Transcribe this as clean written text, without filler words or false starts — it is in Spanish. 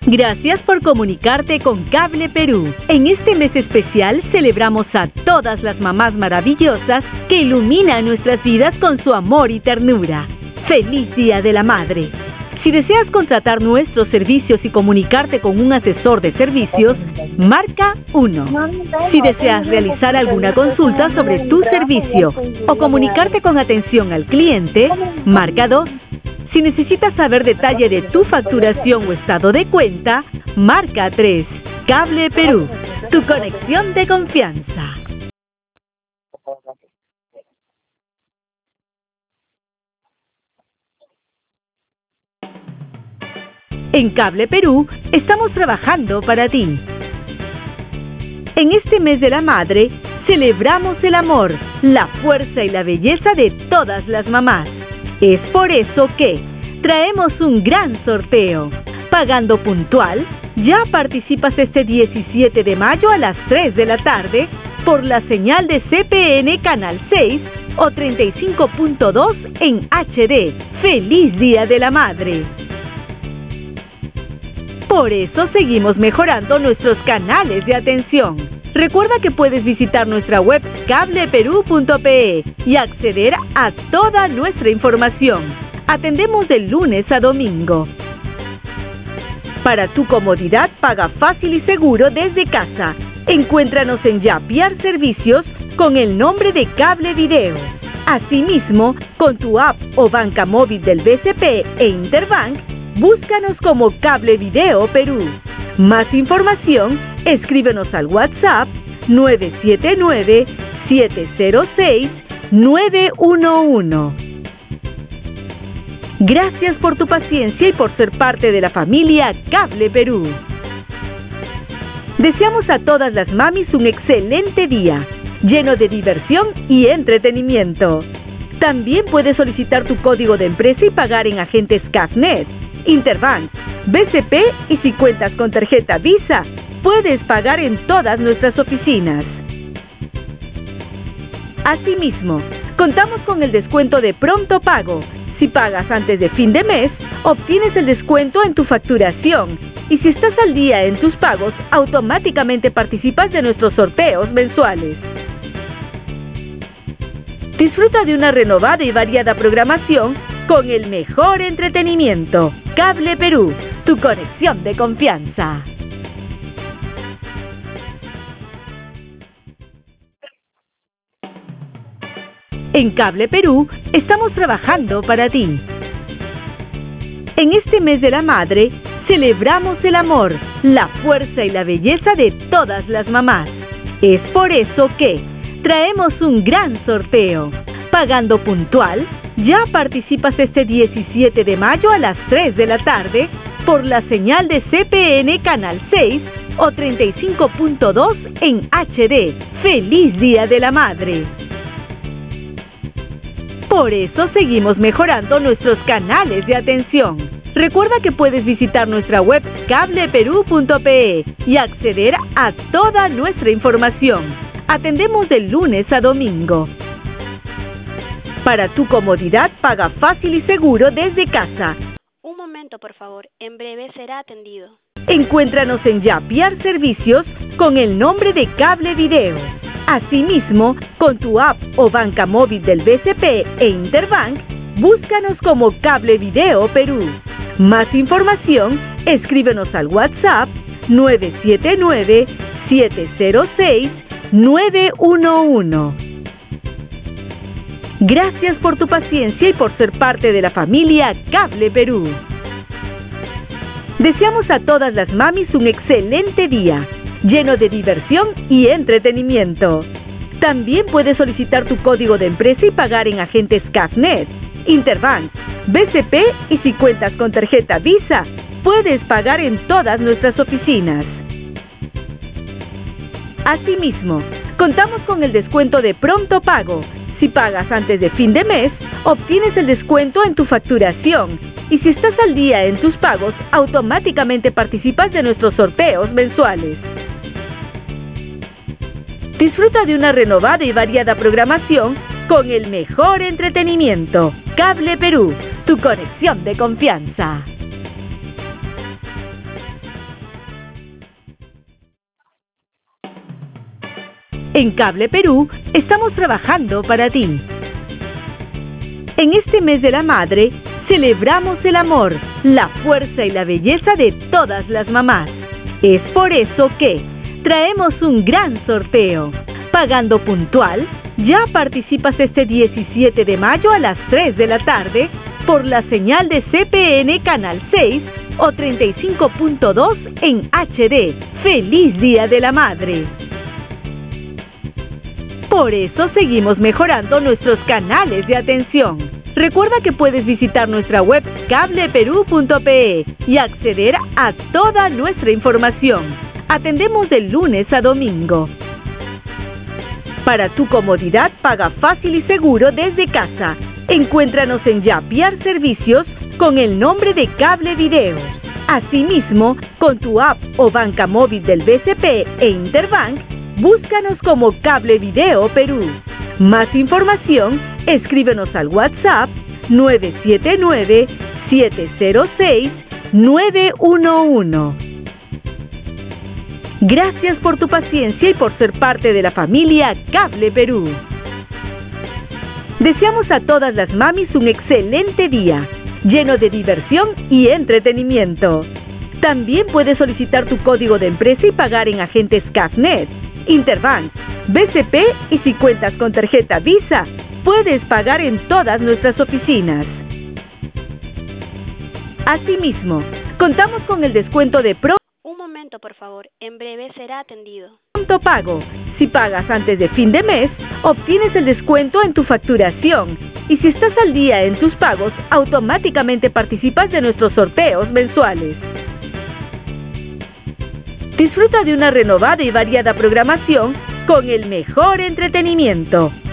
Gracias por comunicarte con Cable Perú. En este mes especial celebramos a todas las mamás maravillosas que iluminan nuestras vidas con su amor y ternura. ¡Feliz Día de la Madre! Si deseas contratar nuestros servicios y comunicarte con un asesor de servicios, marca 1. Si deseas realizar alguna consulta sobre tu servicio o comunicarte con atención al cliente, marca 2. Si necesitas saber detalle de tu facturación o estado de cuenta, marca 3. Cable Perú, tu conexión de confianza. En Cable Perú estamos trabajando para ti. En este mes de la madre, celebramos el amor, la fuerza y la belleza de todas las mamás. Es por eso que traemos un gran sorteo. Pagando puntual, ya participas este 17 de mayo a las 3 de la tarde por la señal de CPN Canal 6 o 35.2 en HD. ¡Feliz Día de la Madre! Por eso seguimos mejorando nuestros canales de atención. Recuerda que puedes visitar nuestra web cableperú.pe y acceder a toda nuestra información. Atendemos de lunes a domingo. Para tu comodidad, paga fácil y seguro desde casa. Encuéntranos en Yapiar Servicios con el nombre de Cable Video. Asimismo, con tu app o banca móvil del BCP e Interbank, búscanos como Cable Video Perú. Más información, escríbenos al WhatsApp 979-706-911. Gracias por tu paciencia y por ser parte de la familia Cable Perú. Deseamos a todas las mamis un excelente día, lleno de diversión y entretenimiento. También puedes solicitar tu código de empresa y pagar en agentes CAFNet, Interbank, BCP y si cuentas con tarjeta Visa, puedes pagar en todas nuestras oficinas. Asimismo, contamos con el descuento de pronto pago. Si pagas antes de fin de mes, obtienes el descuento en tu facturación. Y si estás al día en tus pagos, automáticamente participas de nuestros sorteos mensuales. Disfruta de una renovada y variada programación con el mejor entretenimiento. Cable Perú, tu conexión de confianza. En Cable Perú estamos trabajando para ti. En este mes de la madre, celebramos el amor, la fuerza y la belleza de todas las mamás. Es por eso que traemos un gran sorteo. Pagando puntual, ya participas este 17 de mayo a las 3 de la tarde por la señal de CPN Canal 6 o 35.2 en HD. ¡Feliz Día de la Madre! Por eso seguimos mejorando nuestros canales de atención. Recuerda que puedes visitar nuestra web cableperú.pe y acceder a toda nuestra información. Atendemos de lunes a domingo. Para tu comodidad, paga fácil y seguro desde casa. Un momento, por favor. En breve será atendido. Encuéntranos en Yapiar Servicios con el nombre de Cable Video. Asimismo, con tu app o banca móvil del BCP e Interbank, búscanos como Cable Video Perú. Más información, escríbenos al WhatsApp 979-706-911. Gracias por tu paciencia y por ser parte de la familia Cable Perú. Deseamos a todas las mamis un excelente día, lleno de diversión y entretenimiento. También puedes solicitar tu código de empresa y pagar en agentes CAFNet, Interbank, BCP y si cuentas con tarjeta Visa, puedes pagar en todas nuestras oficinas. Asimismo, contamos con el descuento de pronto pago. Si pagas antes de fin de mes, obtienes el descuento en tu facturación. Y si estás al día en tus pagos, automáticamente participas de nuestros sorteos mensuales. Disfruta de una renovada y variada programación con el mejor entretenimiento. Cable Perú, tu conexión de confianza. En Cable Perú estamos trabajando para ti. En este mes de la madre, celebramos el amor, la fuerza y la belleza de todas las mamás. Es por eso que traemos un gran sorteo. Pagando puntual, ya participas este 17 de mayo a las 3 de la tarde por la señal de CPN Canal 6 o 35.2 en HD. ¡Feliz Día de la Madre! Por eso seguimos mejorando nuestros canales de atención. Recuerda que puedes visitar nuestra web cableperú.pe y acceder a toda nuestra información. Atendemos de lunes a domingo. Para tu comodidad, paga fácil y seguro desde casa. Encuéntranos en Yapiar Servicios con el nombre de Cable Video. Asimismo, con tu app o banca móvil del BCP e Interbank, búscanos como Cable Video Perú. Más información, escríbenos al WhatsApp 979-706-911. Gracias por tu paciencia y por ser parte de la familia Cable Perú. Deseamos a todas las mamis un excelente día, lleno de diversión y entretenimiento. También puedes solicitar tu código de empresa y pagar en agentes CAFNet, Interbank, BCP y si cuentas con tarjeta Visa, puedes pagar en todas nuestras oficinas. Asimismo, contamos con el descuento de Un momento, por favor. En breve será atendido. Pronto Pago. Si pagas antes de fin de mes, obtienes el descuento en tu facturación. Y si estás al día en tus pagos, automáticamente participas de nuestros sorteos mensuales. Disfruta de una renovada y variada programación con el mejor entretenimiento.